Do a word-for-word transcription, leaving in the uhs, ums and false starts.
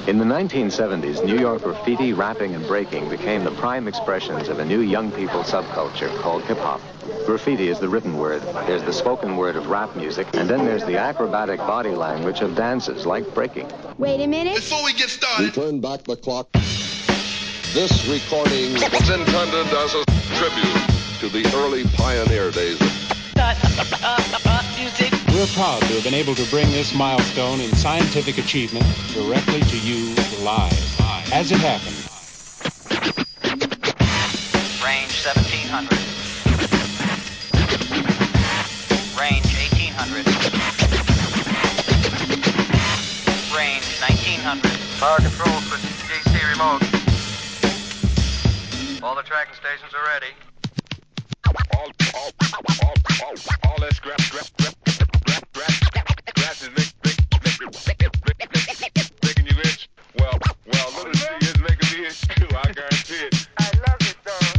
In the nineteen seventies, New York graffiti, rapping, and breaking became the prime expressions of a new young people subculture called hip-hop. Graffiti is the written word. There's the spoken word of rap music, and then there's the acrobatic body language of dances like breaking. Wait a minute. Before we get started, we turn back the clock. This recording was intended as a tribute to the early pioneer days of music. We're proud to have been able to bring this milestone in scientific achievement directly to you live, as it happened. Range seventeen hundred. Range eighteen hundred. Range nineteen hundred. Power control for D C remote. All the tracking stations are ready. All, all, all, all, all that scrap, scrap, scrap, scrap, scrap, scrap, scrap is big, big, big, big, big, big.